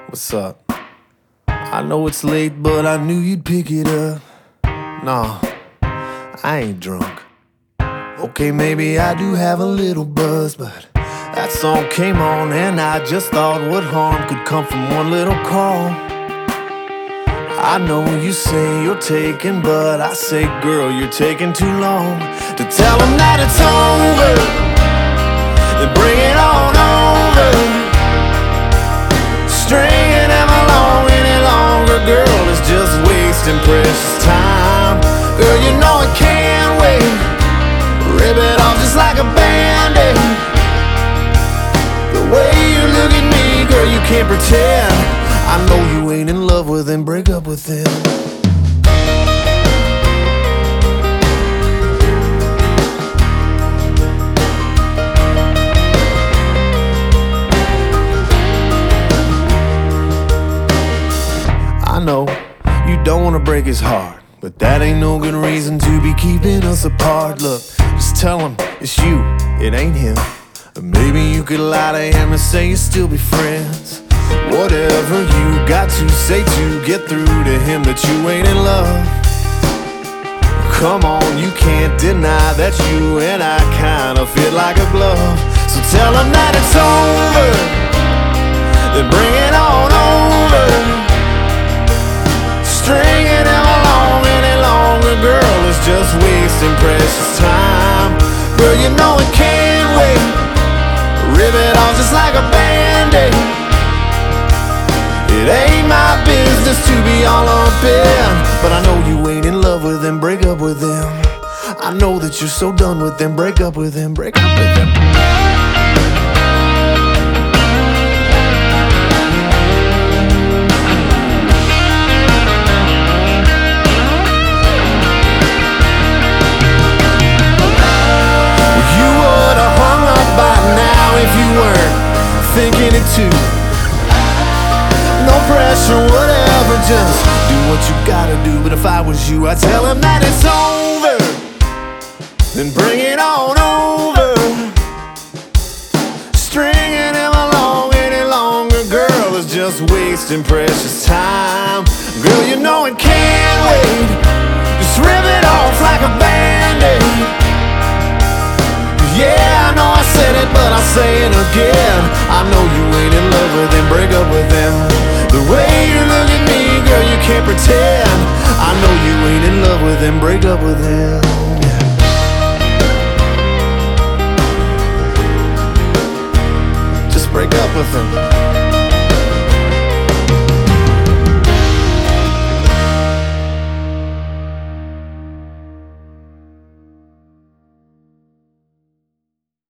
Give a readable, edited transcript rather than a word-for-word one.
What's up? I know it's late, but I knew you'd pick it up. Nah, I ain't drunk. Okay, maybe I do have a little buzz, but that song came on and I just thought what harm could come from one little call. I know you say you're taking, but I say, girl, you're taking too long to tell them that it's over. Then bring it on over. Stringing them along any longer, girl, is just wasting precious time. Girl, you know it can't wait. Rip it off just like a band-aid. The way you look at me, girl, you can't pretend. I know you ain't in love with him, break up with him. I know you don't wanna break his heart, but that ain't no good reason to be keeping us apart. Look, just tell him it's you, it ain't him. Or maybe you could lie to him and say you'll still be friends. Whatever you got to say to get through to him that you ain't in love. Come on, you can't deny that you and I kinda fit like a glove. So tell him that it's over, then bring it on over. Stringing him along any longer, girl, is just wasting precious time. Girl, you know it can't wait. Rip it off just like a band-aid. It ain't my business to be all up in, but I know you ain't in love with him, break up with him. I know that you're so done with him, break up with him, break up with him. Thinking it too. No pressure, whatever, just do what you gotta do. But if I was you, I'd tell him that it's over, then bring it on over. Stringing him along any longer, girl, is just wasting precious time. Girl, you know it can't wait. Just rip it off like a band-aid. Yeah, I know I said it, but I'll say it again. I know you ain't in love with him, break up with him. The way you look at me, girl, you can't pretend. I know you ain't in love with him, break up with him. Just break up with him.